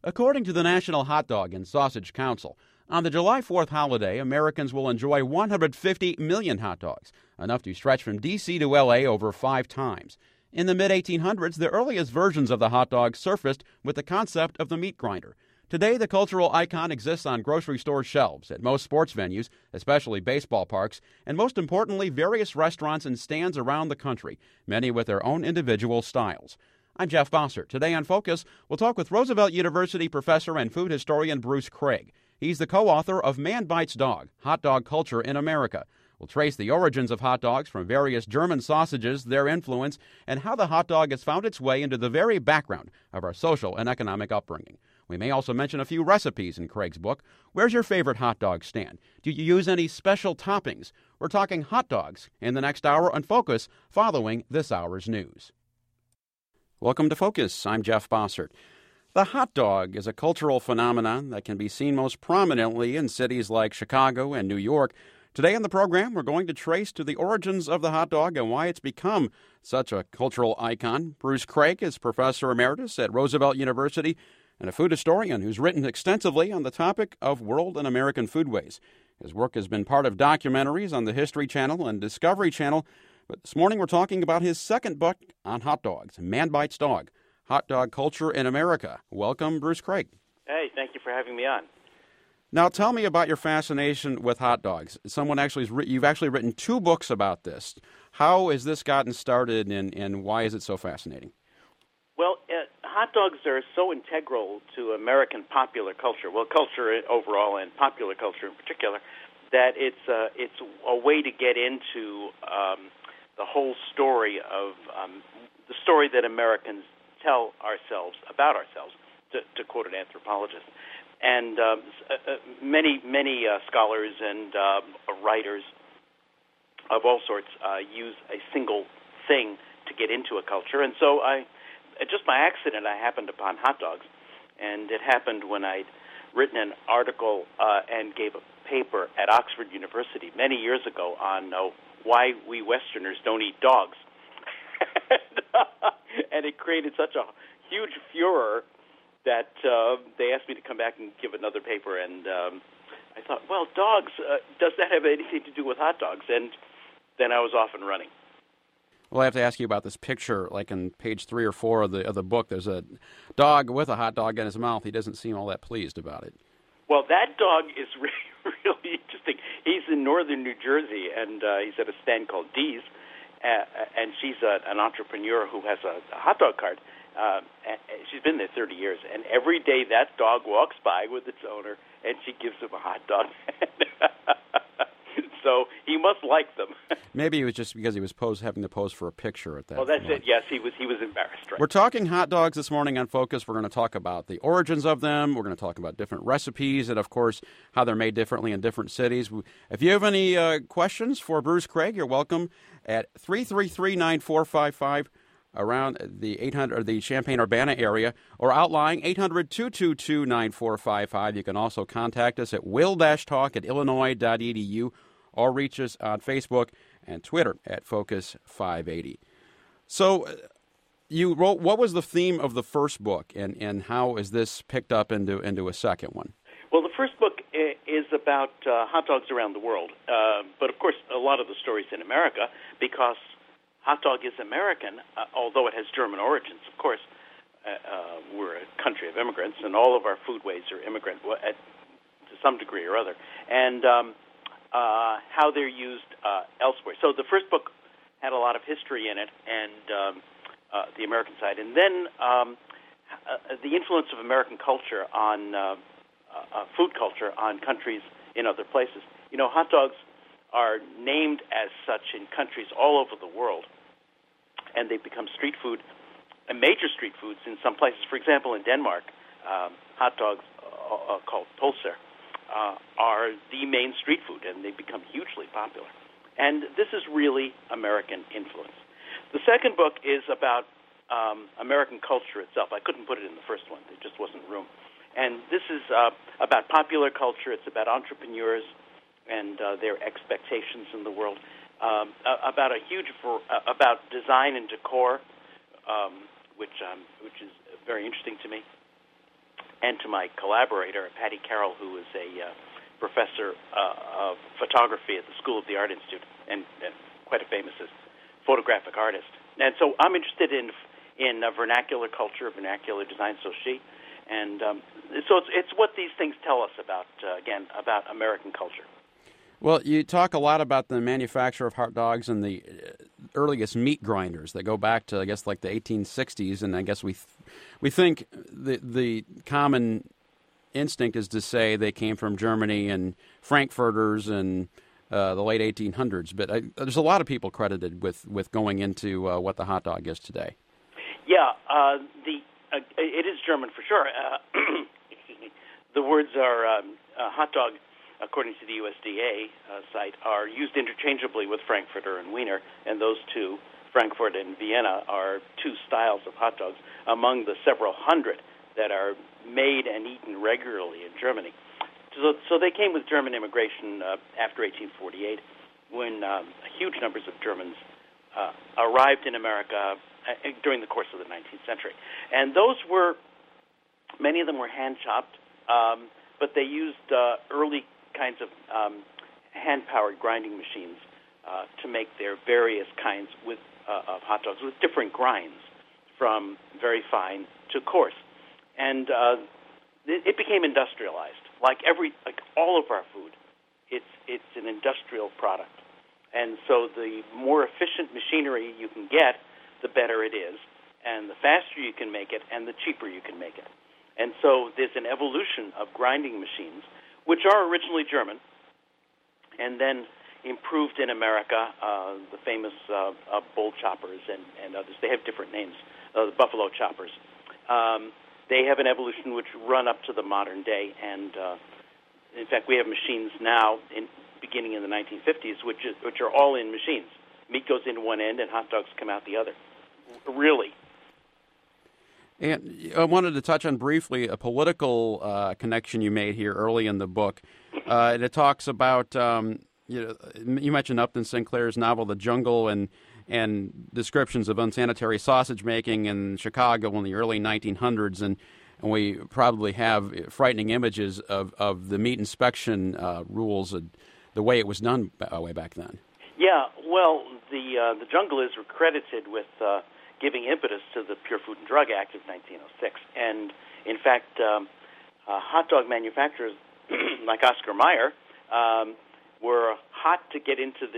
According to the National Hot Dog and Sausage Council, on the July 4th holiday, Americans will enjoy 150 million hot dogs, enough to stretch from D.C. to L.A. over 5 times. In the mid-1800s, the earliest versions of the hot dog surfaced with the concept of the meat grinder. Today, the cultural icon exists on grocery store shelves, at most sports venues, especially baseball parks, and most importantly, various restaurants and stands around the country, many with their own individual styles. I'm Jeff Bossert. Today on Focus, we'll talk with Roosevelt University professor and food historian Bruce Craig. He's the co-author of Man Bites Dog, Hot Dog Culture in America. We'll trace the origins of hot dogs from various German sausages, their influence, and how the hot dog has found its way into the very background of our social and economic upbringing. We may also mention a few recipes in Craig's book. Where's your favorite hot dog stand? Do you use any special toppings? We're talking hot dogs in the next hour on Focus, following this hour's news. Welcome to Focus. I'm Jeff Bossert. The hot dog is a cultural phenomenon that can be seen most prominently in cities like Chicago and New York. Today on the program, we're going to trace to the origins of the hot dog and why it's become such a cultural icon. Bruce Craig is professor emeritus at Roosevelt University and a food historian who's written extensively on the topic of world and American foodways. His work has been part of documentaries on the History Channel and Discovery Channel, but this morning we're talking about his second book on hot dogs, Man Bites Dog, Hot Dog Culture in America. Welcome, Bruce Craig. Hey, thank you for having me on. Now, tell me about your fascination with hot dogs. You've actually written 2 books about this. How has this gotten started, and why is it so fascinating? Well, hot dogs are so integral to American popular culture, culture overall and popular culture in particular, that it's a way to get into the whole story of the story that Americans tell ourselves about ourselves, to quote an anthropologist. And many scholars and writers of all sorts use a single thing to get into a culture. And so just by accident, I happened upon hot dogs. And it happened when I'd written an article and gave a paper at Oxford University many years ago on why we Westerners don't eat dogs. And it created such a huge furor that they asked me to come back and give another paper, and I thought, well, dogs, does that have anything to do with hot dogs? And then I was off and running. Well, I have to ask you about this picture, like in page 3 or 4 of the book. There's a dog with a hot dog in his mouth. He doesn't seem all that pleased about it. Well, that dog is really interesting. He's in northern New Jersey, and he's at a stand called Dee's, and she's an entrepreneur who has a hot dog cart. She's been there 30 years, and every day that dog walks by with its owner, and she gives him a hot dog. So he must like them. Maybe it was just because he was having to pose for a picture at that. Well, that's it. Yes, he was embarrassed. Right? We're talking hot dogs this morning on Focus. We're going to talk about the origins of them. We're going to talk about different recipes and, of course, how they're made differently in different cities. If you have any questions for Bruce Craig, you're welcome at 333-9455. around the 800 or the Champaign-Urbana area, or outlying 800-222-9455. You can also contact us at will-talk@illinois.edu or reach us on Facebook and Twitter at Focus580. So you wrote, what was the theme of the first book, and how is this picked up into a second one? Well, the first book is about hot dogs around the world, but of course a lot of the stories in America, because hot dog is American, although it has German origins, of course. We're a country of immigrants, and all of our foodways are immigrant to some degree or other, and how they're used elsewhere. So the first book had a lot of history in it, and the American side, and then the influence of American culture on food culture on countries in other places. You know, hot dogs are named as such in countries all over the world, and they become street food, major street foods in some places. For example, in Denmark, hot dogs called pølser are the main street food, and they become hugely popular. And this is really American influence. The second book is about American culture itself. I couldn't put it in the first one. There just wasn't room. And this is about popular culture. It's about entrepreneurs and their expectations in the world, about about design and decor, which is very interesting to me. and to my collaborator, Patty Carroll, who is a professor of photography at the School of the Art Institute and quite a famous photographic artist. And so I'm interested in vernacular culture, vernacular design, so she. And so it's what these things tell us about, again, about American culture. Well, you talk a lot about the manufacture of hot dogs and the earliest meat grinders that go back to, I guess, like the 1860s, and I guess we think the common instinct is to say they came from Germany and Frankfurters and the late 1800s, but there's a lot of people credited with going into what the hot dog is today. Yeah, it is German for sure. Excuse me. The words are hot dog, according to the USDA site, are used interchangeably with Frankfurter and Wiener, and those two, Frankfurt and Vienna, are two styles of hot dogs among the several hundred that are made and eaten regularly in Germany. So they came with German immigration after 1848, when huge numbers of Germans arrived in America during the course of the 19th century. And many of them were hand-chopped, but they used early kinds of hand-powered grinding machines to make their various kinds of hot dogs with different grinds, from very fine to coarse. And it became industrialized. Like all of our food, it's an industrial product. And so the more efficient machinery you can get, the better it is, and the faster you can make it, and the cheaper you can make it. And so there's an evolution of grinding machines, which are originally German, and then improved in America, the famous bull choppers and others. They have different names, the buffalo choppers. They have an evolution which run up to the modern day, and in fact, we have machines now, beginning in the 1950s, which are all in machines. Meat goes into one end, and hot dogs come out the other. Really. And I wanted to touch on briefly a political connection you made here early in the book. And it talks about, you mentioned Upton Sinclair's novel The Jungle and descriptions of unsanitary sausage making in Chicago in the early 1900s, and we probably have frightening images of the meat inspection rules, the way it was done way back then. Yeah, well, the Jungle is credited with giving impetus to the Pure Food and Drug Act of 1906, and in fact, hot dog manufacturers like Oscar Mayer were hot to get into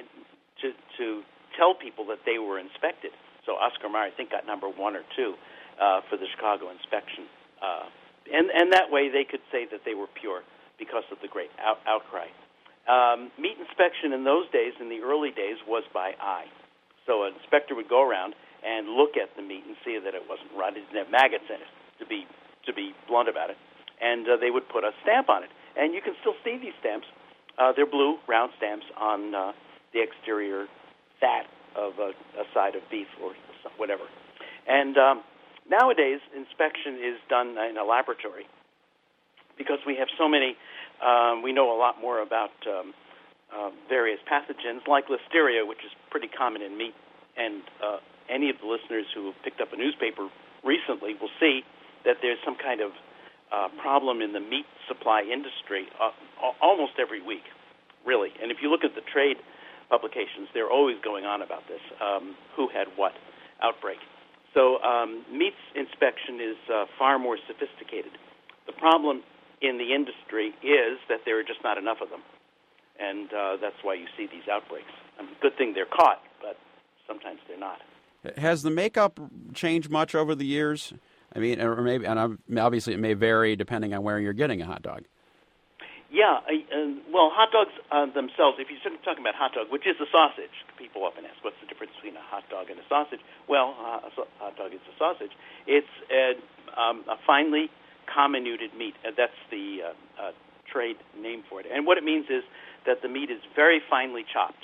to tell people that they were inspected. So Oscar Mayer, I think, got number 1 or 2 for the Chicago inspection. And that way they could say that they were pure because of the great outcry. Meat inspection in those days, in the early days, was by eye. So an inspector would go around and look at the meat and see that it wasn't rotted, didn't have maggots in it, to be blunt about it. And they would put a stamp on it. And you can still see these stamps. They're blue, round stamps on the exterior fat of a side of beef or whatever. And nowadays, inspection is done in a laboratory because we have so many, we know a lot more about various pathogens like Listeria, which is pretty common in meat. And any of the listeners who have picked up a newspaper recently will see that there's some kind of problem in the meat supply industry almost every week, really. And if you look at the trade publications, they're always going on about this, who had what outbreak. So meat inspection is far more sophisticated. The problem in the industry is that there are just not enough of them, and that's why you see these outbreaks. Good thing they're caught, but sometimes they're not. Has the makeup changed much over the years? I mean, or maybe, and obviously it may vary depending on where you're getting a hot dog. Yeah, well, hot dogs themselves, if you're talking about hot dog, which is a sausage, people often ask, what's the difference between a hot dog and a sausage? Well, a hot dog is a sausage. It's a finely comminuted meat. That's the trade name for it. And what it means is that the meat is very finely chopped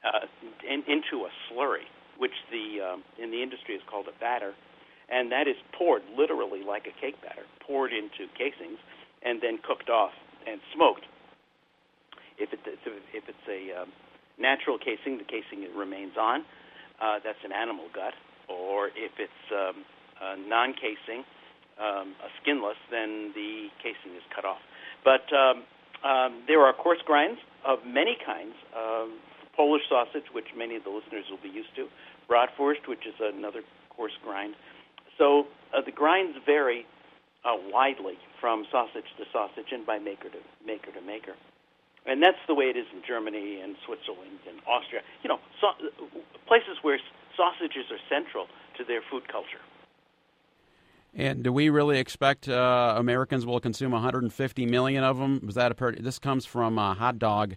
into a slurry, which in the industry is called a batter, and that is poured literally like a cake batter, poured into casings and then cooked off and smoked. If it's a natural casing, the casing remains on. That's an animal gut. Or if it's a non-casing, skinless, then the casing is cut off. But there are coarse grinds of many kinds. Polish sausage, which many of the listeners will be used to, Bratwurst, which is another coarse grind. So the grinds vary widely from sausage to sausage and by maker to maker. And that's the way it is in Germany and Switzerland and Austria. You know, places where sausages are central to their food culture. And do we really expect Americans will consume 150 million of them? Was that this comes from hot-dog.org.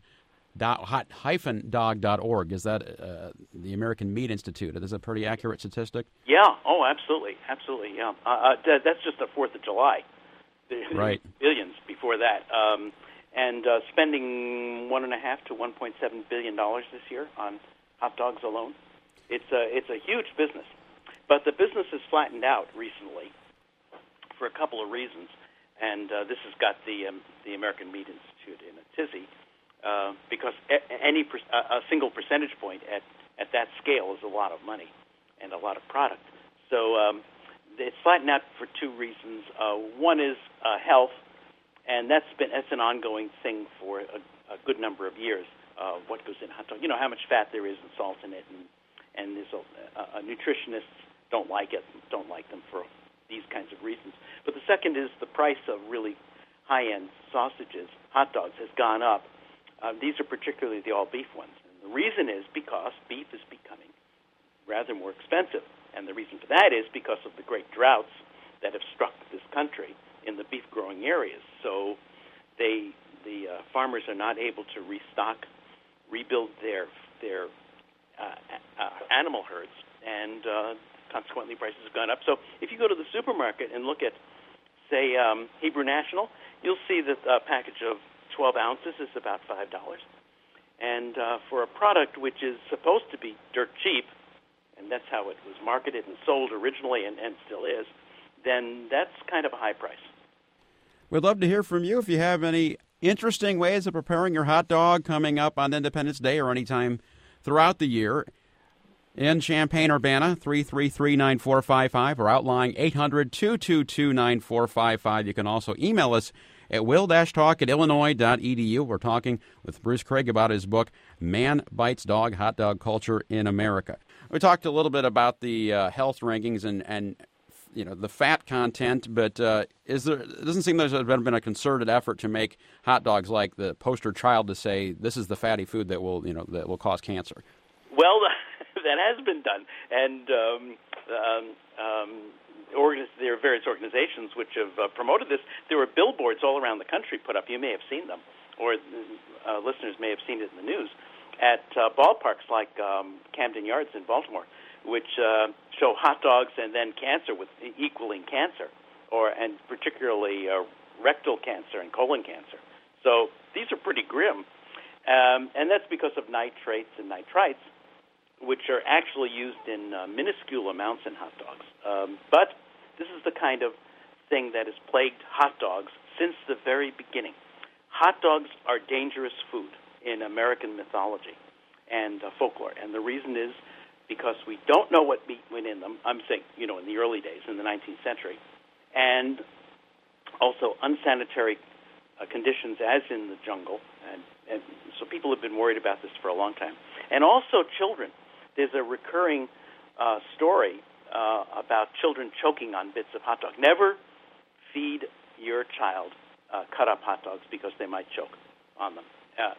Is that the American Meat Institute? Is that a pretty accurate statistic? Yeah. Oh, absolutely. Absolutely, yeah. That's just the 4th of July. Right. Billions before that. And spending $1.5 to $1.7 billion this year on hot dogs alone. It's a huge business. But the business has flattened out recently for a couple of reasons. And this has got the American Meat Institute in a tizzy. Because a single percentage point at that scale is a lot of money and a lot of product. So it's flattened out for two reasons. One is health, and that's an ongoing thing for a good number of years. What goes in hot dog? You know how much fat there is and salt in it, and there's nutritionists don't like them for these kinds of reasons. But the second is the price of really high-end sausages, hot dogs, has gone up. These are particularly the all-beef ones. And the reason is because beef is becoming rather more expensive. And the reason for that is because of the great droughts that have struck this country in the beef-growing areas. So the farmers are not able to rebuild their animal herds, and consequently prices have gone up. So if you go to the supermarket and look at, say, Hebrew National, you'll see that a package of 12 ounces is about $5. And for a product which is supposed to be dirt cheap, and that's how it was marketed and sold originally and still is, then that's kind of a high price. We'd love to hear from you if you have any interesting ways of preparing your hot dog coming up on Independence Day or anytime throughout the year. In Champaign-Urbana, 333-9455, or outlying 800-222-9455. You can also email us at will-talk@illinois.edu. We're talking with Bruce Craig about his book, Man Bites Dog, Hot Dog Culture in America. We talked a little bit about the health rankings and you know the fat content, but it doesn't seem there's been a concerted effort to make hot dogs like the poster child to say this is the fatty food that will cause cancer. Well, that has been done, and there are various organizations which have promoted this. There were billboards all around the country put up. You may have seen them, or listeners may have seen it in the news, at ballparks like Camden Yards in Baltimore, which show hot dogs and then cancer with equaling cancer, and particularly rectal cancer and colon cancer. So these are pretty grim, and that's because of nitrates and nitrites, which are actually used in minuscule amounts in hot dogs. But this is the kind of thing that has plagued hot dogs since the very beginning. Hot dogs are dangerous food in American mythology and folklore, and the reason is because we don't know what meat went in them. I'm saying, in the early days, in the 19th century, and also unsanitary conditions as in the jungle, and so people have been worried about this for a long time. And also children. There's a recurring story about children choking on bits of hot dog. Never feed your child cut-up hot dogs because they might choke on them.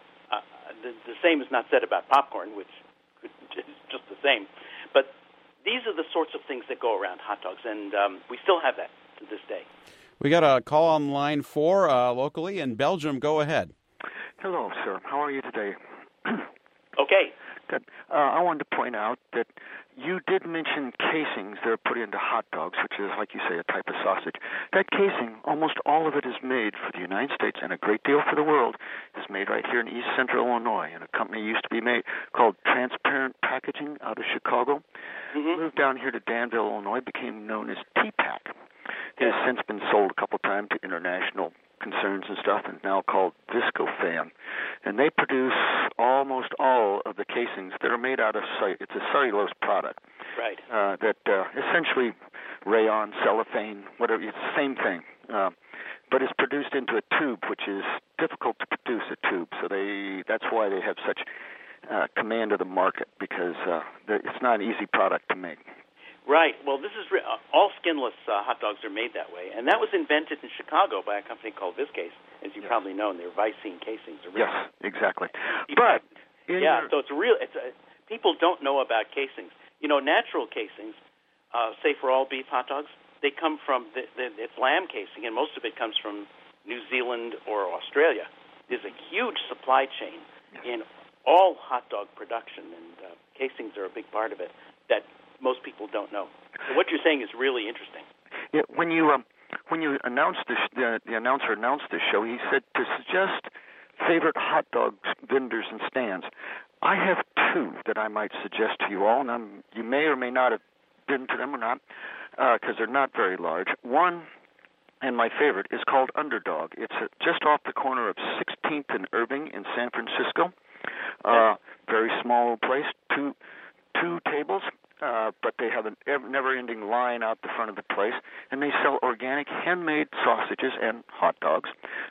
The same is not said about popcorn, which is just the same. But these are the sorts of things that go around hot dogs, and we still have that to this day. We got a call on line 4 locally in Belgium. Go ahead. Hello, sir. How are you today? Okay. Good. I wanted to point out that you did mention casings that are put into hot dogs, which is, like you say, a type of sausage. That casing, almost all of it is made for the United States and a great deal for the world, is made right here in East Central Illinois. And a company used to be made called Transparent Packaging out of Chicago. Mm-hmm. Moved down here to Danville, Illinois, became known as T-Pack. It has since been sold a couple times to international concerns and stuff, and now called Viscofan. And they produce almost all of the casings that are made out of it's a cellulose product. Right. That essentially rayon, cellophane, whatever. It's the same thing. But it's produced into a tube, which is difficult to produce a tube. So that's why they have such command of the market, because it's not an easy product to make. Right. Well, this is all skinless hot dogs are made that way, and that was invented in Chicago by a company called Viscase, as you probably know. And they're Vicene casings. Yes, exactly. But so it's real. People don't know about casings. Natural casings, say for all beef hot dogs, they come from it's lamb casing, and most of it comes from New Zealand or Australia. There's a huge supply chain in all hot dog production, and casings are a big part of it that most people don't know. So what you're saying is really interesting. Yeah, when you announced this, the announcer announced this show, he said to suggest favorite hot dog vendors and stands. I have two that I might suggest to you all, and you may or may not have been to them or not, because they're not very large. One, and my favorite, is called Underdog. It's just off the corner of 16th and Irving in San Francisco. Very small place, two tables. But they have a never-ending line out the front of the place, and they sell organic, handmade sausages and hot dogs,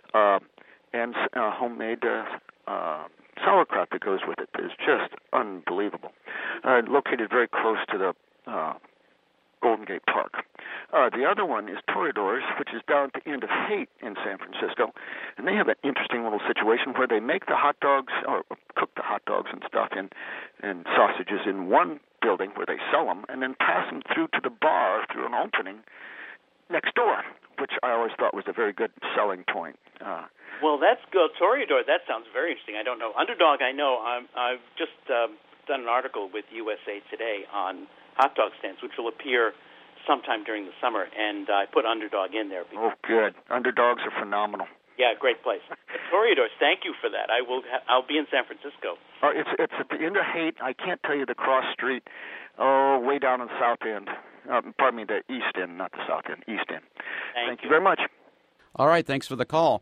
and homemade sauerkraut that goes with it. It's just unbelievable. Located very close to the Golden Gate Park. The other one is Toreadors, which is down at the end of Haight in San Francisco, and they have an interesting little situation where they make the hot dogs, or cook the hot dogs and stuff and sausages in one building where they sell them, and then pass them through to the bar through an opening next door, which I always thought was a very good selling point. Well, that's good. Toreador, that sounds very interesting. I don't know. Underdog, I know. I've just done an article with USA Today on hot dog stands, which will appear sometime during the summer, and I put Underdog in there. Oh, good. Underdogs are phenomenal. Yeah, great place. Toreadors, thank you for that. I'll be in San Francisco. It's at the end of Haight. I can't tell you the cross street. Way down in the south end. Pardon me, the east end, not the south end. East end. Thank you very much. All right, thanks for the call.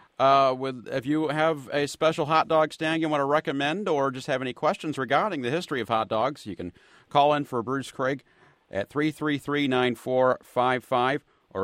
If you have a special hot dog stand you want to recommend, or just have any questions regarding the history of hot dogs, you can call in for Bruce Craig at 333-9455 or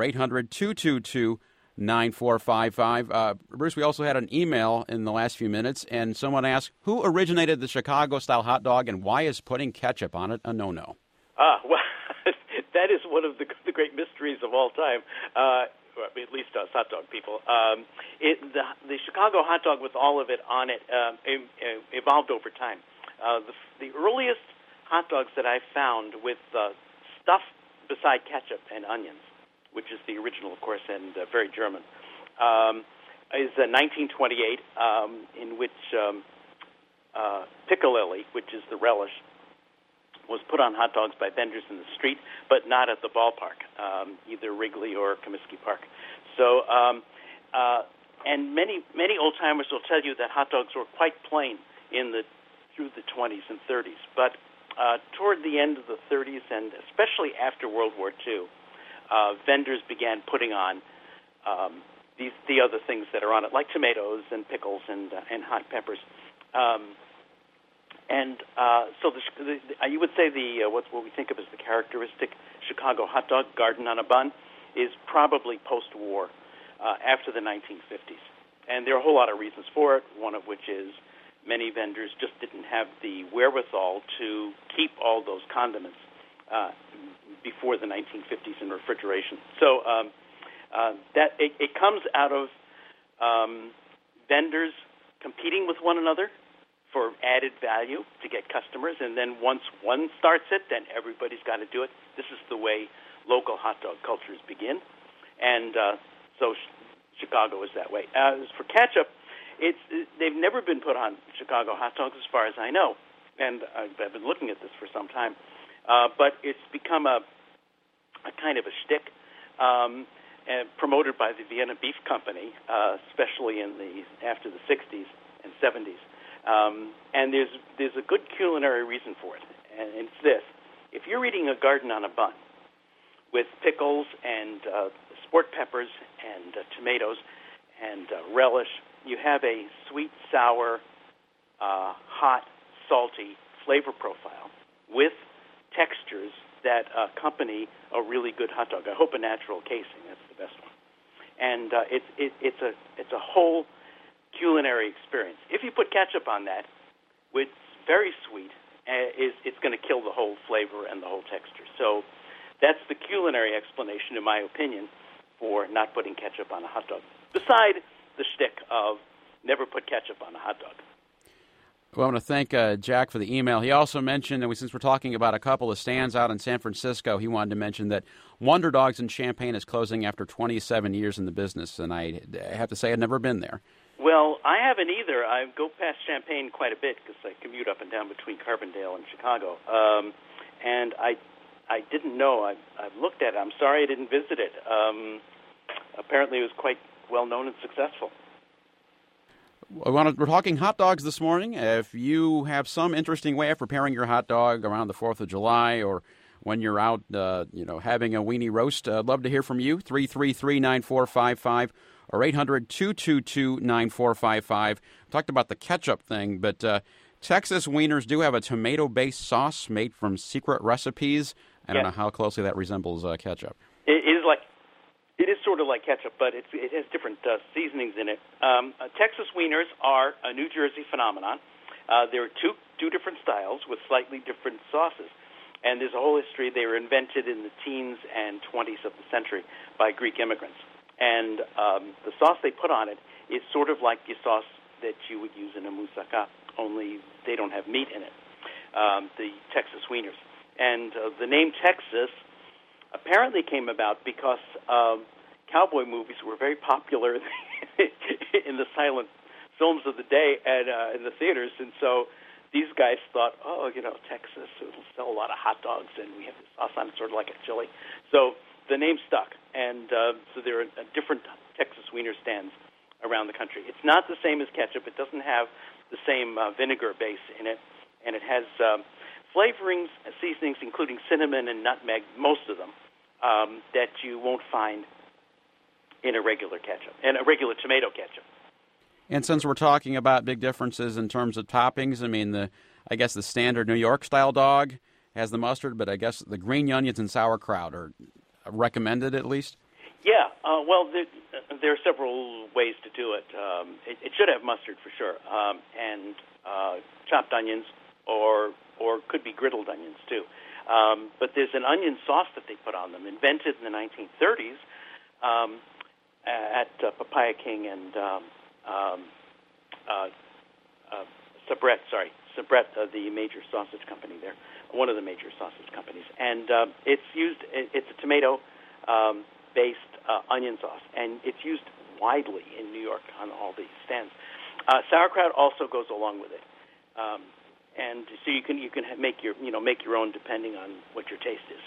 800-222-9455. Bruce, we also had an email in the last few minutes, and someone asked, who originated the Chicago-style hot dog, and why is putting ketchup on it a no-no? Well, that is one of the great mysteries of all time, at least us hot dog people. The Chicago hot dog with all of it on it evolved over time. The earliest hot dogs that I found with stuff beside ketchup and onions, which is the original, of course, and very German, is 1928, in which piccalilli, which is the relish, was put on hot dogs by vendors in the street, but not at the ballpark, either Wrigley or Comiskey Park. So, and many old-timers will tell you that hot dogs were quite plain through the 20s and 30s, but toward the end of the 30s, and especially after World War II, vendors began putting on the other things that are on it, like tomatoes and pickles and hot peppers. So you would say what we think of as the characteristic Chicago hot dog, garden on a bun, is probably post-war, after the 1950s. And there are a whole lot of reasons for it, one of which is many vendors just didn't have the wherewithal to keep all those condiments before the 1950s in refrigeration. So that it comes out of vendors competing with one another for added value to get customers, and then once one starts it, then everybody's got to do it. This is the way local hot dog cultures begin, and so Chicago is that way. As for ketchup, they've never been put on Chicago hot dogs as far as I know, and I've been looking at this for some time, but it's become a kind of a shtick, promoted by the Vienna Beef Company, especially after the 60s and 70s. And there's a good culinary reason for it, and it's this. If you're eating a garden on a bun with pickles and sport peppers and tomatoes and relish, you have a sweet, sour, hot, salty flavor profile with textures that accompany a really good hot dog. I hope a natural casing. That's the best one. And it's a whole culinary experience. If you put ketchup on that, it's very sweet. It's going to kill the whole flavor and the whole texture. So that's the culinary explanation, in my opinion, for not putting ketchup on a hot dog. Beside the shtick of never put ketchup on a hot dog. Well, I want to thank Jack for the email. He also mentioned, and since we're talking about a couple of stands out in San Francisco, he wanted to mention that Wonder Dogs in Champaign is closing after 27 years in the business, and I have to say I've never been there. Well, I haven't either. I go past Champaign quite a bit because I commute up and down between Carbondale and Chicago, and I didn't know. I've looked at it. I'm sorry I didn't visit it. Apparently it was quite well-known and successful. We're talking hot dogs this morning. If you have some interesting way of preparing your hot dog around the 4th of July or when you're out, having a weenie roast, I'd love to hear from you. 333-9455 or 800-222-9455. Talked about the ketchup thing, but Texas wieners do have a tomato-based sauce made from secret recipes. I don't know how closely that resembles ketchup. It is sort of like ketchup, but it has different seasonings in it. Texas wieners are a New Jersey phenomenon. There are two different styles with slightly different sauces, and there's a whole history. They were invented in the teens and 20s of the century by Greek immigrants. And the sauce they put on it is sort of like the sauce that you would use in a moussaka, only they don't have meat in it, the Texas wieners. And the name Texas apparently came about because cowboy movies were very popular in the silent films of the day and in the theaters, and so these guys thought, Texas, it'll sell a lot of hot dogs, and we have this sauce on it, sort of like a chili. So the name stuck, and so there are different Texas wiener stands around the country. It's not the same as ketchup. It doesn't have the same vinegar base in it, and it has flavorings, seasonings, including cinnamon and nutmeg, most of them, that you won't find in a regular ketchup, in a regular tomato ketchup. And since we're talking about big differences in terms of toppings, I mean, I guess the standard New York-style dog has the mustard, but I guess the green onions and sauerkraut are recommended at least? Yeah, there are several ways to do it. It should have mustard for sure, and chopped onions, or could be griddled onions too. But there's an onion sauce that they put on them, invented in the 1930s at Papaya King and Sabret, the major sausage company there, one of the major sausage companies. And it's a tomato-based onion sauce, and it's used widely in New York on all these stands. Sauerkraut also goes along with it. And so you can make your own depending on what your taste is.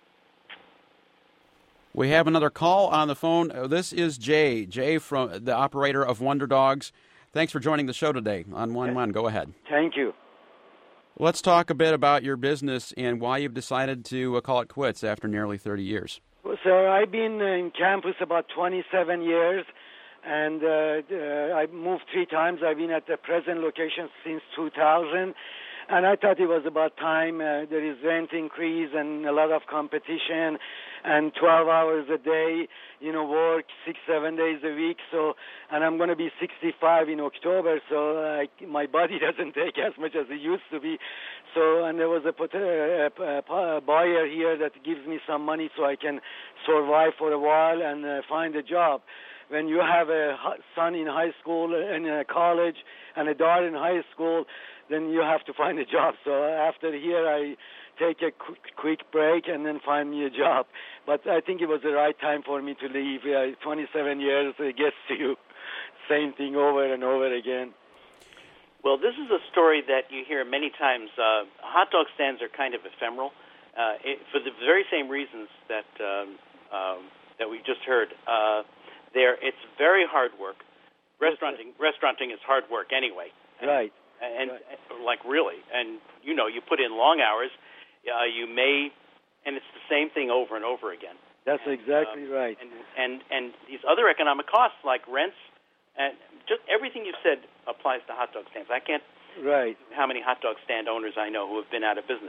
We have another call on the phone. This is Jay. Jay, from the operator of Wonder Dogs. Thanks for joining the show today on 1-1. Go ahead. Thank you. Let's talk a bit about your business and why you've decided to call it quits after nearly 30 years. Well, sir, I've been in campus about 27 years, and I moved 3 times. I've been at the present location since 2000, and I thought it was about time. There is rent increase and a lot of competition, and 12 hours a day, work 6-7 days a week. So, and I'm going to be 65 in October, so my body doesn't take as much as it used to be. So, and there was a buyer here that gives me some money so I can survive for a while and find a job. When you have a son in high school and college and a daughter in high school, then you have to find a job. So after here, I take a quick break and then find me a job. But I think it was the right time for me to leave. 27 years, it gets to you. Same thing over and over again. Well, this is a story that you hear many times. Hot dog stands are kind of ephemeral for the very same reasons that we just heard. It's very hard work. Restauranting is hard work anyway. Right. And really, and you put in long hours. And it's the same thing over and over again. That's exactly right. And these other economic costs like rents and just everything you've said applies to hot dog stands. I can't. Right. How many hot dog stand owners I know who have been out of business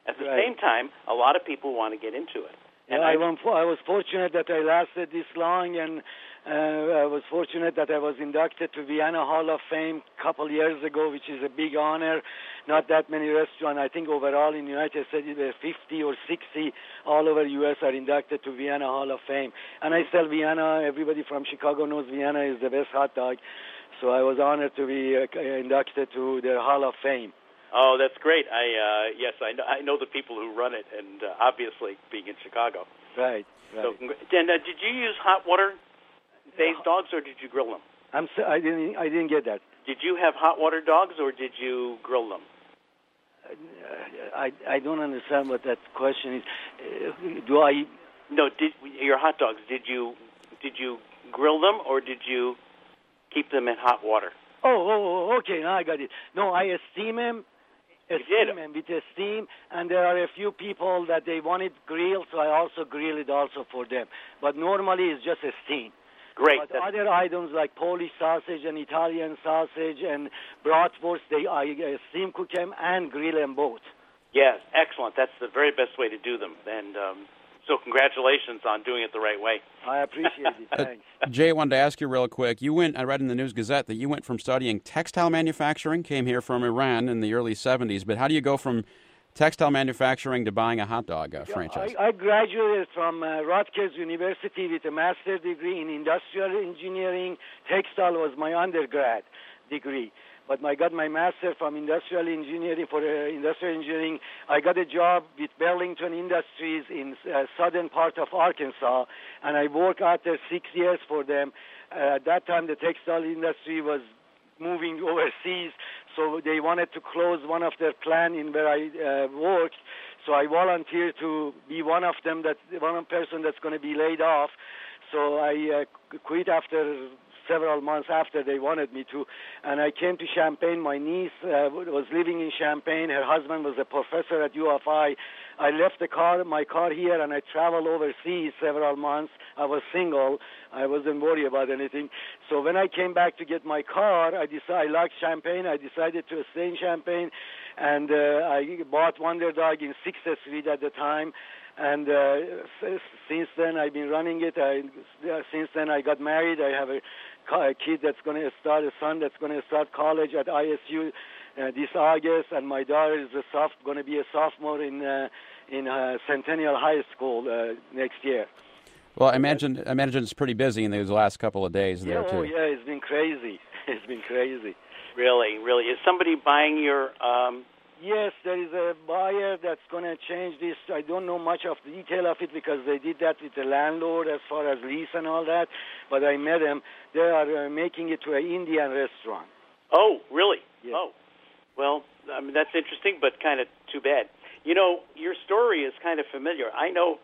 At the Right. same time, a lot of people want to get into it. And I was fortunate that I lasted this long, and I was fortunate that I was inducted to Vienna Hall of Fame a couple years ago, which is a big honor. Not that many restaurants. I think overall in the United States, there are 50 or 60 all over U.S. are inducted to Vienna Hall of Fame. And I sell Vienna. Everybody from Chicago knows Vienna is the best hot dog. So I was honored to be inducted to the Hall of Fame. Oh, that's great. I know the people who run it, and obviously being in Chicago. Right. So, and did you use hot water-based dogs, or did you grill them? I didn't get that. Did you have hot water dogs, or did you grill them? I don't understand what that question is. Do I? No. Your hot dogs? Did you grill them, or did you keep them in hot water? Oh, okay. Now I got it. No, I steam them. Steam them with a steam, and there are a few people that they want it grilled, so I also grill it also for them. But normally it's just a steam. Great. But other items like Polish sausage and Italian sausage and bratwurst, I steam cook them and grill them both. Yes, excellent. That's the very best way to do them. And so congratulations on doing it the right way. I appreciate it. Thanks. Jay, I wanted to ask you real quick. I read in the News Gazette that you went from studying textile manufacturing, came here from Iran in the early 70s, but how do you go from textile manufacturing to buying a hot dog franchise? I graduated from Rutgers University with a master's degree in industrial engineering. Textile was my undergrad degree. But I got my master from industrial engineering. I got a job with Burlington Industries in southern part of Arkansas, and I worked out there 6 years for them. At that time, the textile industry was moving overseas, so they wanted to close one of their plants in where I worked. So I volunteered to be one person that's going to be laid off. So I quit after several months after they wanted me to, and I came to Champaign. My niece was living in Champaign. Her husband was a professor at U of I. I left my car here, and I traveled overseas several months. I was single. I wasn't worried about anything. So when I came back to get my car, I liked Champaign. I decided to stay in Champaign, and I bought Wonder Dog in 6th Street at the time. And since then, I've been running it. Since then, I got married. I have a kid that's going to start, a son that's going to start college at ISU this August, and my daughter is going to be a sophomore in Centennial High School next year. Well, I imagine it's pretty busy in these last couple of days there too. Oh yeah, it's been crazy. It's been crazy. Really. Is somebody buying your? Yes, there is a buyer that's going to change this. I don't know much of the detail of it because they did that with the landlord as far as lease and all that, but I met them. They are making it to an Indian restaurant. Oh, really? Yes. Oh, well, I mean, that's interesting, but kind of too bad. You know, your story is kind of familiar. I know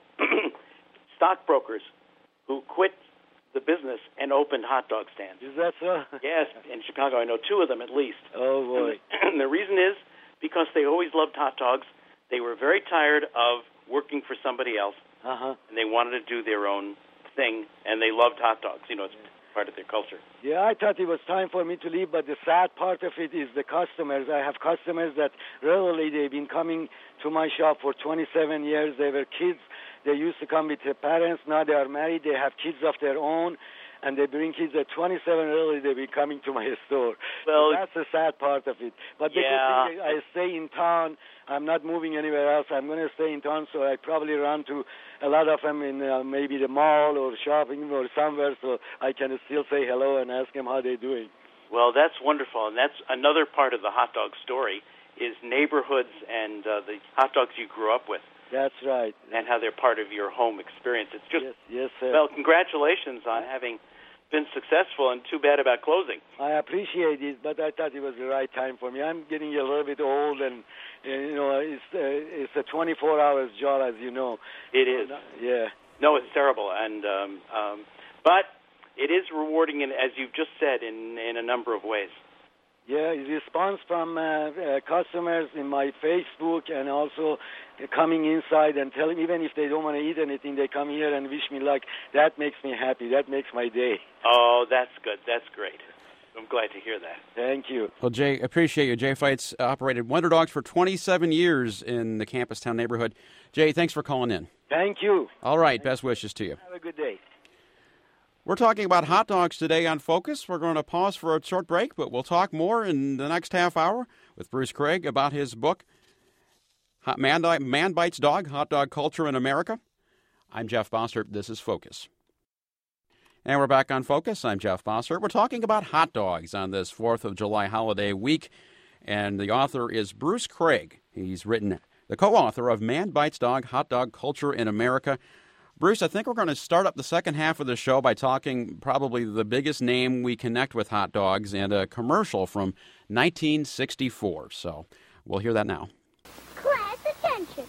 stockbrokers who quit the business and opened hot dog stands. Is that so? Yes, in Chicago. I know 2 of them at least. Oh, boy. And the reason is because they always loved hot dogs. They were very tired of working for somebody else, and they wanted to do their own thing, and they loved hot dogs. You know, it's part of their culture. Yeah, I thought it was time for me to leave, but the sad part of it is the customers. I have customers that regularly they've been coming to my shop for 27 years. They were kids. They used to come with their parents. Now they are married. They have kids of their own. And they bring kids at 27 early, they'll be coming to my store. Well, so that's the sad part of it. But the good thing is I stay in town. I'm not moving anywhere else. I'm going to stay in town, so I probably run to a lot of them in maybe the mall or shopping or somewhere, so I can still say hello and ask them how they're doing. Well, that's wonderful. And that's another part of the hot dog story is neighborhoods and the hot dogs you grew up with. That's right. And how they're part of your home experience. It's just, yes, sir. Well, congratulations on having been successful, and too bad about closing. I appreciate it, but I thought it was the right time for me. I'm getting a little bit old, and you know, it's a 24-hour job, as you know. It is. Yeah. No, it's terrible, and but it is rewarding, as you've just said, in a number of ways. Yeah, response from customers in my Facebook, and also coming inside and telling, even if they don't want to eat anything, they come here and wish me luck. That makes me happy. That makes my day. Oh, that's good. That's great. I'm glad to hear that. Thank you. Well, Jay, appreciate you. Jay Feitz operated Wonder Dogs for 27 years in the Campustown neighborhood. Jay, thanks for calling in. Thank you. All right, best wishes to you. Have a good day. We're talking about hot dogs today on Focus. We're going to pause for a short break, but we'll talk more in the next half hour with Bruce Craig about his book, Man Bites Dog, Hot Dog Culture in America. I'm Jeff Bossert. This is Focus. And we're back on Focus. I'm Jeff Bossert. We're talking about hot dogs on this 4th of July holiday week, and the author is Bruce Craig. He's written, the co-author of Man Bites Dog, Hot Dog Culture in America. Bruce, I think we're going to start up the second half of the show by talking probably the biggest name we connect with hot dogs and a commercial from 1964. So we'll hear that now. Class attention.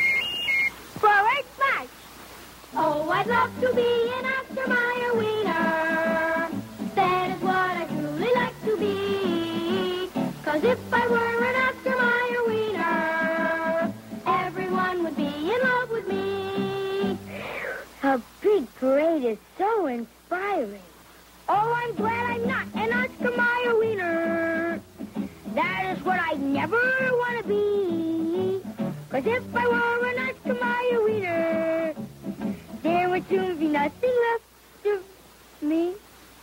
Forward march. Oh, I'd love to be an Oscar Mayer wiener. That is what I truly like to be. 'Cause if I were an Oscar Mayer wiener, everyone would be in love with me. A big parade is so inspiring. Oh, I'm glad I'm not an Oscar Mayer wiener. That is what I never want to be. 'Cause if I were an Oscar Mayer wiener, there would soon be nothing left of me.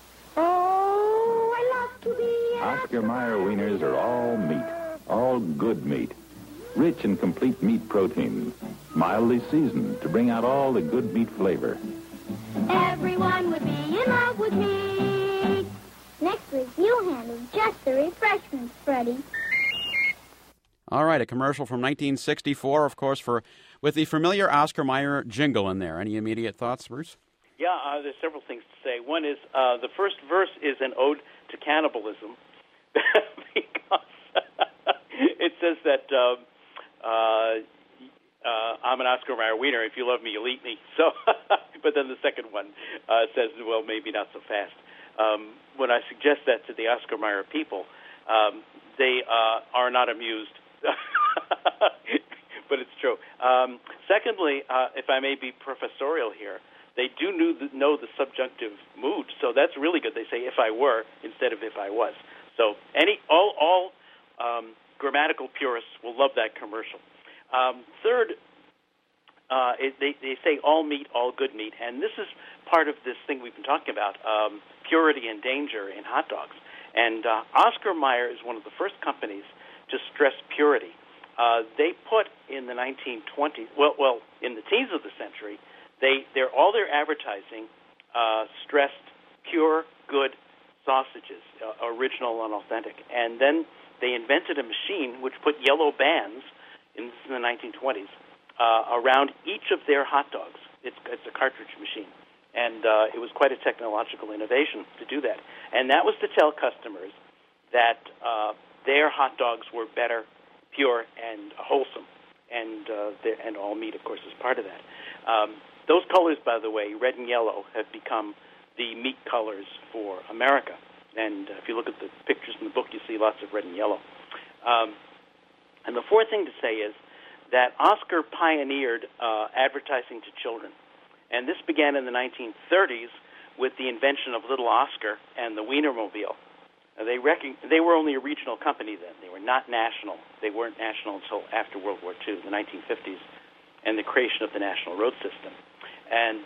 Oh, I love to be an Oscar Mayer wieners are all meat, all good meat. Rich and complete meat protein, mildly seasoned to bring out all the good meat flavor. Everyone would be in love with me. Next week, you handle just the refreshments, Freddie. All right, a commercial from 1964, of course, with the familiar Oscar Mayer jingle in there. Any immediate thoughts, Bruce? Yeah, there's several things to say. One is the first verse is an ode to cannibalism because it says that I'm an Oscar Mayer wiener. If you love me, you'll eat me. So, but then the second one says, well, maybe not so fast. When I suggest that to the Oscar Mayer people, they are not amused. But it's true. Secondly, if I may be professorial here, they do know the subjunctive mood, so that's really good. They say "if I were" instead of "if I was." So all grammatical purists will love that commercial. Third, they say all meat, all good meat, and this is part of this thing we've been talking about, purity and danger in hot dogs. And Oscar Mayer is one of the first companies to stress purity. They put in the 1920s, well, in the teens of the century, all their advertising stressed pure, good sausages, original and authentic. And then they invented a machine which put yellow bands in the 1920s around each of their hot dogs. It's a cartridge machine. And it was quite a technological innovation to do that. And that was to tell customers that their hot dogs were better, pure, and wholesome. And all meat, of course, is part of that. Those colors, by the way, red and yellow, have become the meat colors for America. And if you look at the pictures in the book, you see lots of red and yellow. And the fourth thing to say is that Oscar pioneered advertising to children. And this began in the 1930s with the invention of Little Oscar and the Wienermobile. They were only a regional company then. They were not national. They weren't national until after World War II, the 1950s, and the creation of the National Road System. And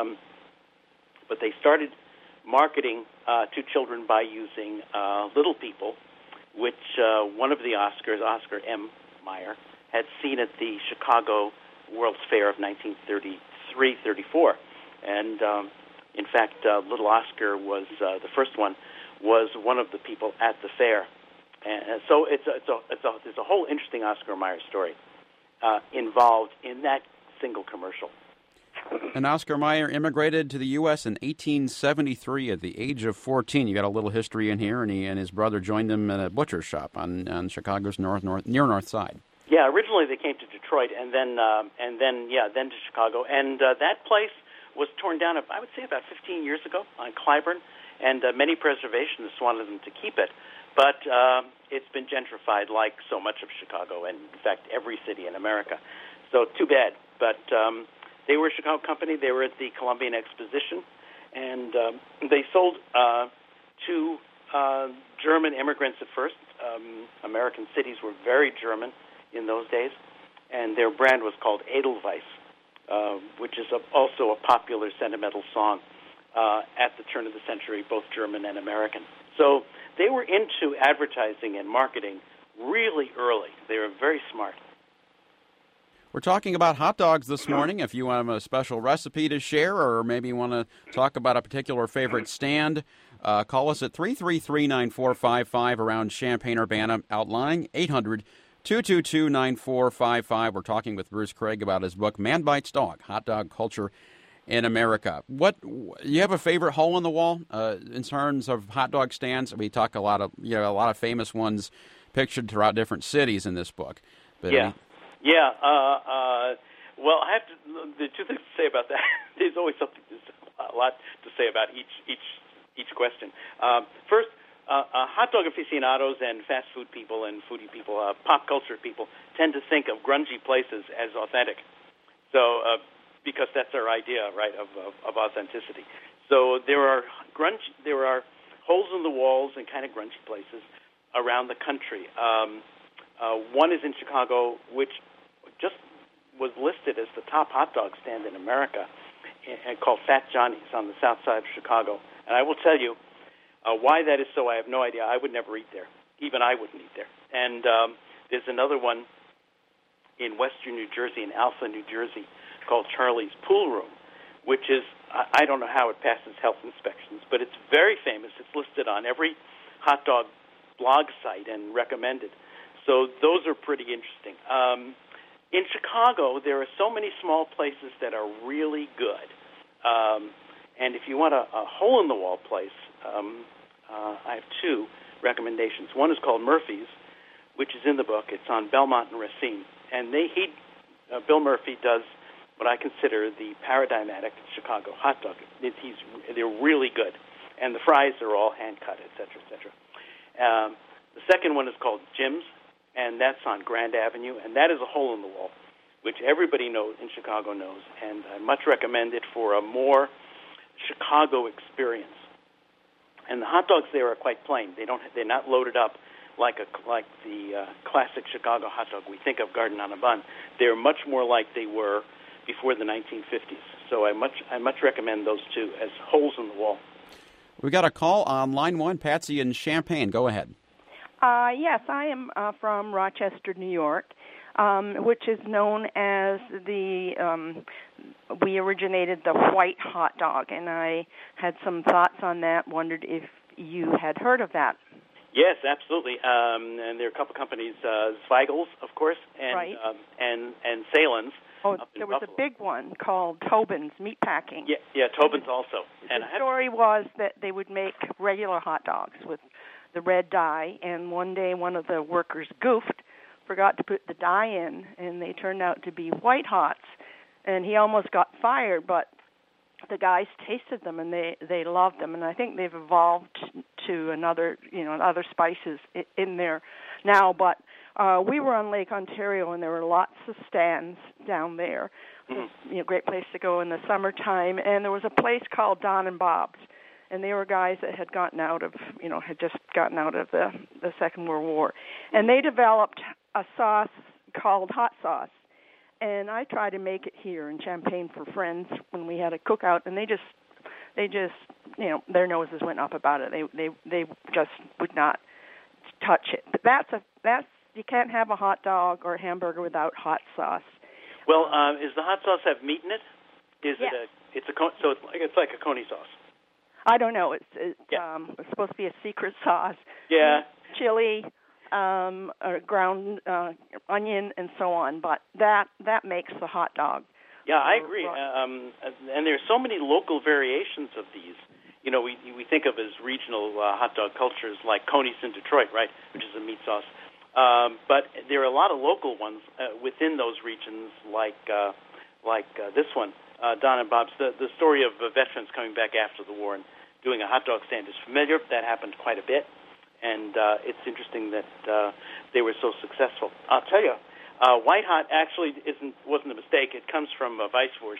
but they started marketing to children by using Little People, which one of the Oscars, Oscar M. Mayer, had seen at the Chicago World's Fair of 1933-34. And in fact, Little Oscar was the first one. Was one of the people at the fair, and so there's a whole interesting Oscar Mayer story involved in that single commercial. And Oscar Mayer immigrated to the U.S. in 1873 at the age of 14. You got a little history in here, and he and his brother joined them at a butcher's shop on Chicago's north side. Yeah, originally they came to Detroit, and then to Chicago, and that place was torn down. I would say about 15 years ago on Clyburn. And many preservationists wanted them to keep it, but it's been gentrified like so much of Chicago, and in fact every city in America. So too bad. But they were a Chicago company. They were at the Columbian Exposition, and they sold to German immigrants at first. American cities were very German in those days, and their brand was called Edelweiss, which is also a popular sentimental song at the turn of the century, both German and American. So they were into advertising and marketing really early. They were very smart. We're talking about hot dogs this morning. If you have a special recipe to share or maybe you want to talk about a particular favorite stand, call us at 333-9455 around Champaign-Urbana, outlying 800-222-9455. We're talking with Bruce Craig about his book, Man Bites Dog, Hot Dog Culture in America. You have a favorite hole in the wall in terms of hot dog stands? We talk a lot of famous ones pictured throughout different cities in this book. But yeah. Well, I have the two things to say about that. There's always a lot to say about each question. First, hot dog aficionados and fast food people and foodie people, pop culture people, tend to think of grungy places as authentic. So, because that's our idea, right, of authenticity. So there are holes in the walls and kind of grungy places around the country. One is in Chicago, which just was listed as the top hot dog stand in America, called Fat Johnny's on the south side of Chicago. And I will tell you why that is so. I have no idea. I would never eat there. Even I wouldn't eat there. And there's another one in western New Jersey, in Alpha, New Jersey, called Charlie's Pool Room, which is, I don't know how it passes health inspections, but it's very famous. It's listed on every hot dog blog site and recommended. So those are pretty interesting. In Chicago, there are so many small places that are really good. And if you want a hole-in-the-wall place, I have two recommendations. One is called Murphy's, which is in the book. It's on Belmont and Racine. And Bill Murphy does what I consider the paradigmatic Chicago hot dog. They're really good. And the fries are all hand-cut, et cetera, et cetera. The second one is called Jim's, and that's on Grand Avenue, and that is a hole in the wall, which everybody in Chicago knows, and I much recommend it for a more Chicago experience. And the hot dogs there are quite plain. They're not loaded up like the classic Chicago hot dog we think of, garden on a bun. They're much more like they were before the 1950s. So I much recommend those two as holes in the wall. We got a call on line one, Patsy in Champaign. Go ahead. Yes, I am from Rochester, New York, which is known as we originated the white hot dog, and I had some thoughts on that, wondered if you had heard of that. Yes, absolutely. And there are a couple companies, Zweigel's, of course, and right. and Salen's. Oh, there was Buffalo. a big one called Tobin's Meatpacking. Yeah, Tobin's also. And the story was that they would make regular hot dogs with the red dye, and one day one of the workers goofed, forgot to put the dye in, and they turned out to be white hots, and he almost got fired, but the guys tasted them and they loved them, and I think they've evolved to other spices in there now. But we were on Lake Ontario, and there were lots of stands down there. Great place to go in the summertime. And there was a place called Don and Bob's, and they were guys that had just gotten out of the Second World War, and they developed a sauce called hot sauce. And I tried to make it here in Champaign for friends when we had a cookout, and they just their noses went up about it. They just would not touch it. But that's you can't have a hot dog or a hamburger without hot sauce. Well, does the hot sauce have meat in it? Yes. It's like a coney sauce. I don't know. It's supposed to be a secret sauce. Yeah. Chili, or ground onion, and so on. But that makes the hot dog. Yeah, I agree. And there's so many local variations of these. We think of as regional hot dog cultures, like Coney's in Detroit, right, which is a meat sauce. But there are a lot of local ones within those regions, like this one, Don and Bob's. The story of veterans coming back after the war and doing a hot dog stand is familiar. That happened quite a bit, and it's interesting that they were so successful. I'll tell you, white hot actually wasn't a mistake. It comes from Weisswurst,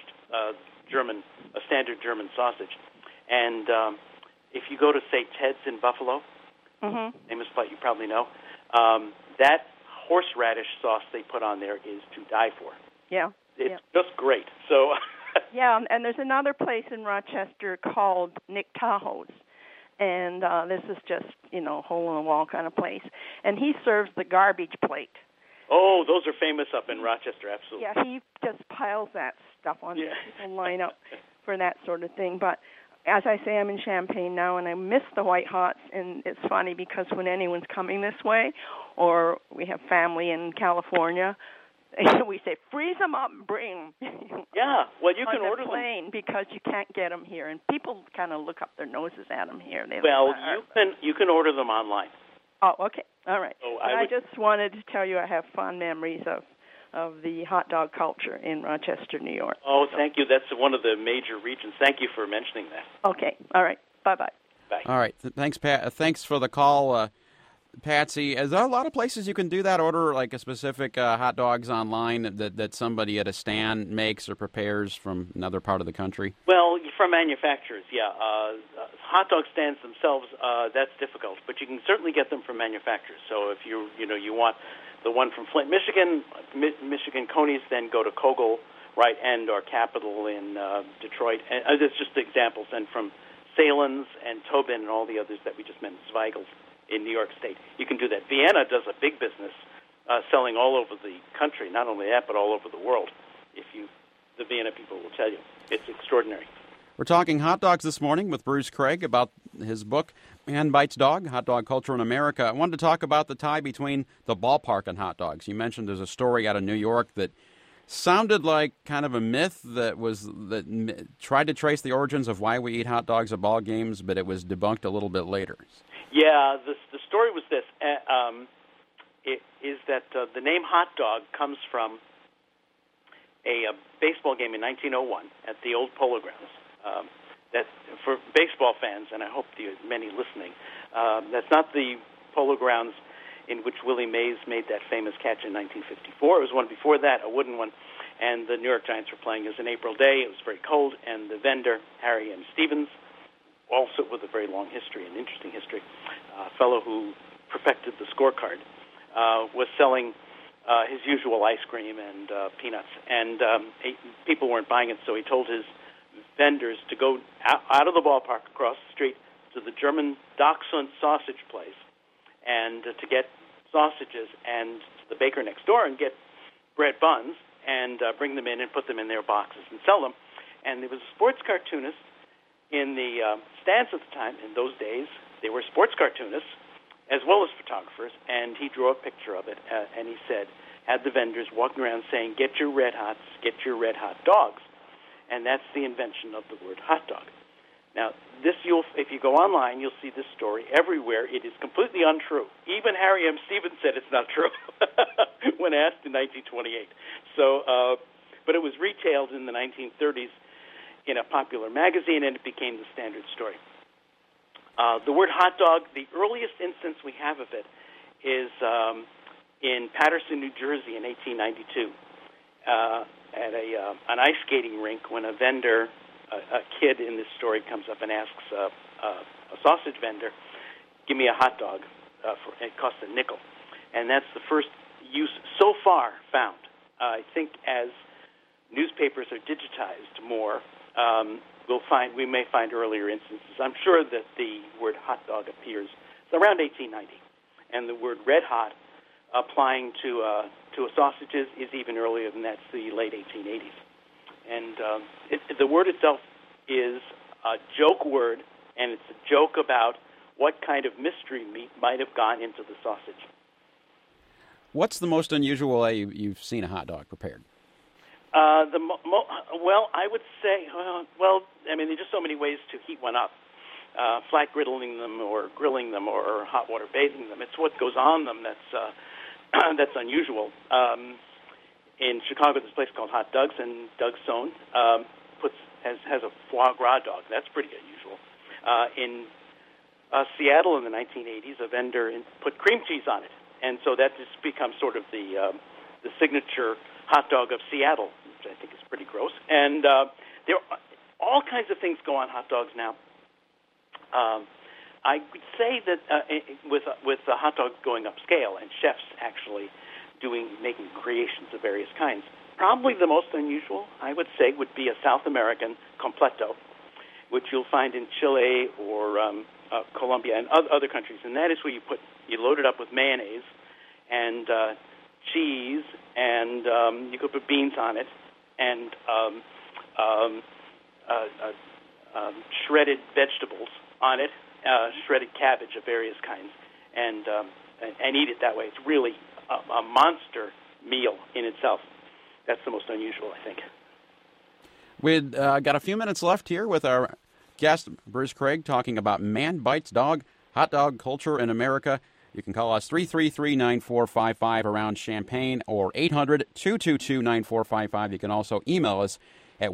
a standard German sausage. And if you go to, say, Ted's in Buffalo, famous plate you probably know. That horseradish sauce they put on there is to die for. Yeah. It's just great. So. Yeah, and there's another place in Rochester called Nick Tahoe's, and this is just, hole-in-the-wall kind of place. And he serves the garbage plate. Oh, those are famous up in Rochester, absolutely. Yeah, he just piles that stuff on there. People line up for that sort of thing. But as I say, I'm in Champaign now, and I miss the White Hots, and it's funny because when anyone's coming this way, or we have family in California, we say, freeze them up and bring them. Yeah, well, you can on order the plane them because you can't get them here, and people kind of look up their noses at them here. You can order them online. Oh, okay, all right. So I just wanted to tell you I have fond memories of the hot dog culture in Rochester, New York. Oh, thank you. That's one of the major regions. Thank you for mentioning that. Okay, all right. Bye-bye. Bye. All right, thanks, Pat. Thanks for the call. Patsy, is there a lot of places you can do that? Order like a specific hot dogs online that somebody at a stand makes or prepares from another part of the country? Well, from manufacturers, yeah. Hot dog stands themselves, that's difficult, but you can certainly get them from manufacturers. So if you want the one from Flint, Michigan, Michigan Coney's, then go to Kogel, Right End, or Capital in Detroit. And that's just examples. And from Salen's and Tobin and all the others that we just mentioned, Zweigel's in New York State. You can do that. Vienna does a big business selling all over the country, not only that, but all over the world. The Vienna people will tell you. It's extraordinary. We're talking hot dogs this morning with Bruce Craig about his book, Man Bites Dog, Hot Dog Culture in America. I wanted to talk about the tie between the ballpark and hot dogs. You mentioned there's a story out of New York that sounded like kind of a myth that tried to trace the origins of why we eat hot dogs at ball games, but it was debunked a little bit later. Yeah, the story was this. It is that the name hot dog comes from a baseball game in 1901 at the old Polo Grounds. That for baseball fans, and I hope many listening, that's not the Polo Grounds in which Willie Mays made that famous catch in 1954. It was one before that, a wooden one, and the New York Giants were playing. It was an April day. It was very cold, and the vendor, Harry M. Stevens, also with a very long history, an interesting history, a fellow who perfected the scorecard, was selling his usual ice cream and peanuts. And people weren't buying it, so he told his vendors to go out of the ballpark across the street to the German Dachshund sausage place and to get sausages, and to the baker next door and get bread buns and bring them in and put them in their boxes and sell them. And there was a sports cartoonist in the stands at the time. In those days, they were sports cartoonists as well as photographers, and he drew a picture of it, and he had the vendors walking around saying, get your red hots, get your red hot dogs. And that's the invention of the word hot dog. Now, if you go online, you'll see this story everywhere. It is completely untrue. Even Harry M. Stevens said it's not true when asked in 1928. So, but it was retailed in the 1930s in a popular magazine, and it became the standard story. The word hot dog, the earliest instance we have of it is in Paterson, New Jersey in 1892 at an ice skating rink when a vendor, a kid in this story, comes up and asks a sausage vendor, give me a hot dog. It costs a nickel. And that's the first use so far found. I think as newspapers are digitized more, we may find earlier instances. I'm sure that the word hot dog appears around 1890, and the word red hot applying to sausages is even earlier than that. It's the late 1880s. And the word itself is a joke word, and it's a joke about what kind of mystery meat might have gone into the sausage. What's the most unusual way you've seen a hot dog prepared? I would say, there's just so many ways to heat one up. Flat griddling them or grilling them or hot water bathing them. It's what goes on them that's unusual. In Chicago, there's a place called Hot Doug's, and Doug Sohn has a foie gras dog. That's pretty unusual. In Seattle in the 1980s, a vendor put cream cheese on it, and so that just becomes sort of the signature hot dog of Seattle, which I think is pretty gross. And there are all kinds of things go on hot dogs now. I would say that with the hot dogs going upscale and chefs actually making creations of various kinds, probably the most unusual, I would say, would be a South American completo, which you'll find in Chile or Colombia and other countries, and that is where you load it up with mayonnaise and cheese, and you could put beans on it, and shredded vegetables on it, shredded cabbage of various kinds, and eat it that way. It's really a monster meal in itself. That's the most unusual, I think. We've got a few minutes left here with our guest, Bruce Craig, talking about Man Bites Dog, hot dog culture in America. You can call us 333-9455 around Champaign or 800-222-9455. You can also email us at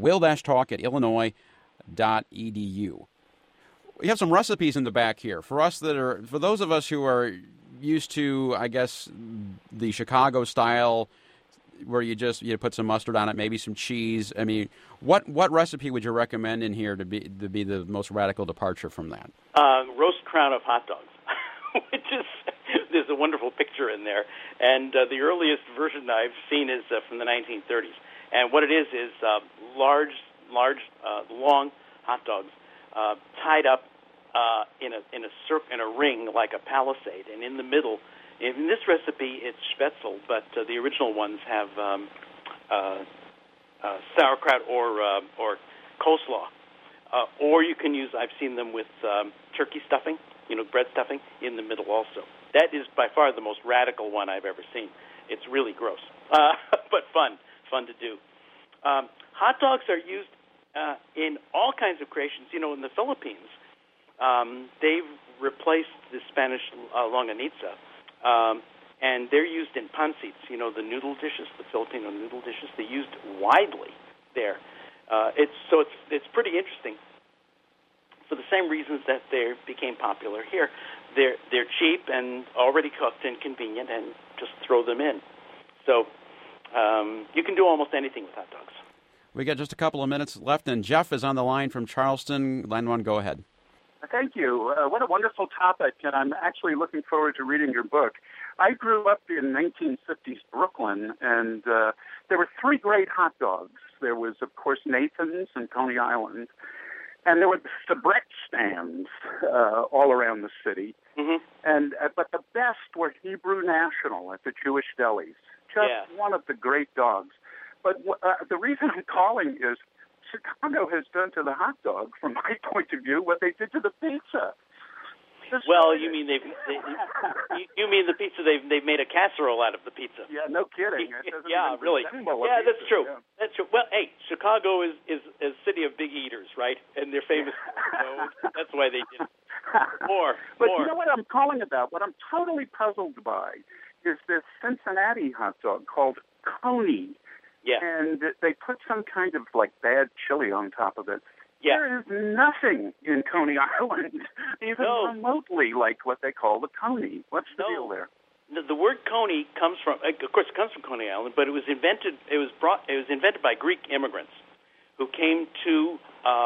will-talk@illinois.edu. We have some recipes in the back here. For those of us who are used to, I guess, the Chicago style, where you put some mustard on it, maybe some cheese. I mean, what recipe would you recommend in here to be the most radical departure from that? Roast crown of hot dogs, which is there's a wonderful picture in there, and the earliest version I've seen is from the 1930s. And what it is large, long hot dogs tied up in a ring like a palisade, and in the middle. In this recipe, it's Spätzle, but the original ones have sauerkraut or coleslaw. Or you can use, I've seen them with turkey stuffing, bread stuffing in the middle also. That is by far the most radical one I've ever seen. It's really gross, but fun to do. Hot dogs are used in all kinds of creations. In the Philippines, they've replaced the Spanish longaniza. And they're used in pancitos, the noodle dishes, the Filipino noodle dishes. They're used widely there. It's pretty interesting for the same reasons that they became popular here. They're cheap and already cooked and convenient, and just throw them in. So you can do almost anything with hot dogs. We got just a couple of minutes left, and Jeff is on the line from Charleston. Line one, go ahead. Thank you. What a wonderful topic, and I'm actually looking forward to reading your book. I grew up in 1950s Brooklyn, and there were three great hot dogs. There was, of course, Nathan's and Coney Island, and there were the Sabrett stands all around the city. Mm-hmm. But the best were Hebrew National at the Jewish delis. Just one of the great dogs. But the reason I'm calling is Chicago has done to the hot dog, from my point of view, what they did to the pizza. Well, you mean the pizza? They've made a casserole out of the pizza. Yeah, no kidding. Really. Yeah, that's true. Yeah. That's true. Well, hey, Chicago is a city of big eaters, right? And they're famous. So that's why they did it. But you know what I'm calling about? What I'm totally puzzled by is this Cincinnati hot dog called Coney. Yeah. And they put some kind of bad chili on top of it. Yeah. There is nothing in Coney Island, even remotely like what they call the Coney. What's the deal there? The word Coney comes from, of course, it comes from Coney Island, but it was invented by Greek immigrants who came to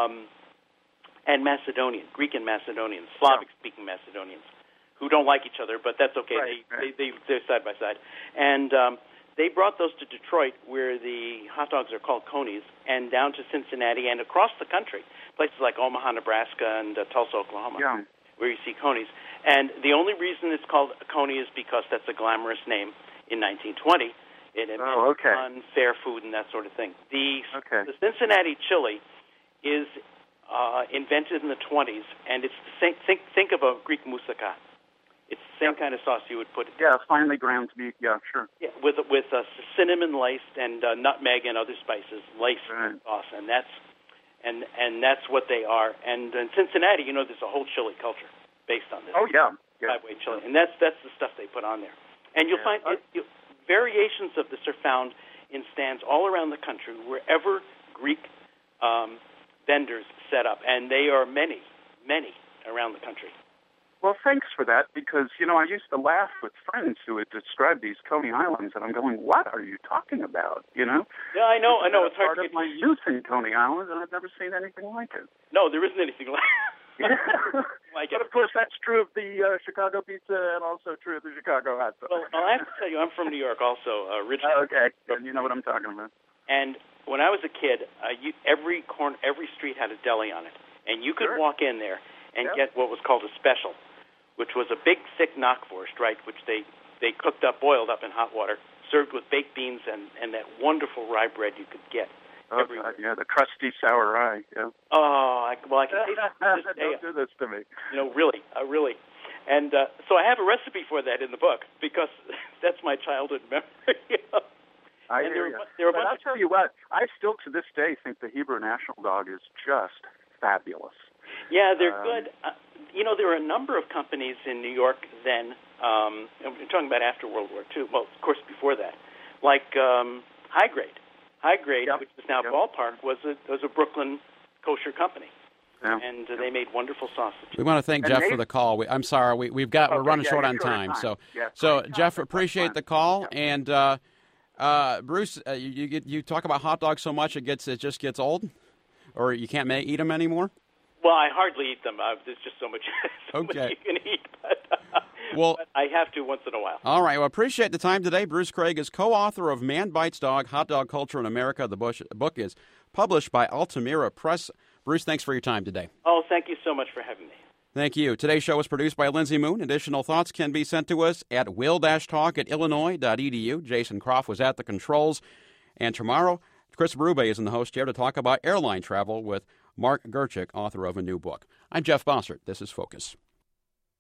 Greek and Macedonians, Slavic-speaking Macedonians, who don't like each other, but that's okay. Right. They're side by side, and they brought those to Detroit, where the hot dogs are called Coneys, and down to Cincinnati and across the country, places like Omaha, Nebraska, and Tulsa, Oklahoma, where you see Coneys. And the only reason it's called a Coney is because that's a glamorous name in 1920. It meant fun, fair food, and that sort of thing. The Cincinnati chili is invented in the 20s, and it's the same. Think of a Greek moussaka. It's the same kind of sauce you would put. Yeah, finely ground beef. Yeah, sure. Yeah, with cinnamon laced and nutmeg and other spices laced sauce, and that's what they are. And in Cincinnati, there's a whole chili culture based on this. Oh yeah, five-way chili, and that's the stuff they put on there. And you'll find variations of this are found in stands all around the country, wherever Greek vendors set up, and they are many around the country. Well, thanks for that, because, I used to laugh with friends who would describe these Coney Islands, and I'm going, what are you talking about, Yeah, I know. It's hard to get... my youth in Coney Island, and I've never seen anything like it. No, there isn't anything like it. Like but of course, that's true of the Chicago pizza and also true of the Chicago hot dog. Well, I have to tell you, I'm from New York also, originally. Okay, you know what I'm talking about. And when I was a kid, every street had a deli on it, and you could walk in there and get what was called a special, which was a big, thick knockwurst, right, which they cooked up, boiled up in hot water, served with baked beans and that wonderful rye bread you could get. Oh, God, yeah, the crusty sour rye. Yeah. Oh, I can taste it. Don't do this to me. Really. And so I have a recipe for that in the book because that's my childhood memory. I hear you. But I'll tell you what, I still to this day think the Hebrew National Dog is just fabulous. Yeah, they're good. There were a number of companies in New York then, and we're talking about after World War II, well, of course, before that, like High Grade. High Grade, which is now Ballpark, was a Brooklyn kosher company. Yeah. And they made wonderful sausages. We want to thank Jeff for the call. I'm sorry, we're running short on time. So Jeff, appreciate the call. And Bruce, you talk about hot dogs so much it just gets old, or you can't eat them anymore. Well, I hardly eat them. There's just so much, much you can eat. But I have to once in a while. All right. Well, appreciate the time today. Bruce Craig is co-author of Man Bites Dog, Hot Dog Culture in America. The book is published by Altamira Press. Bruce, thanks for your time today. Oh, thank you so much for having me. Thank you. Today's show was produced by Lindsay Moon. Additional thoughts can be sent to us at will-talk@illinois.edu. Jason Croft was at the controls. And tomorrow, Chris Berube is in the host chair to talk about airline travel with Mark Gerchik, author of a new book. I'm Jeff Bossert. This is Focus.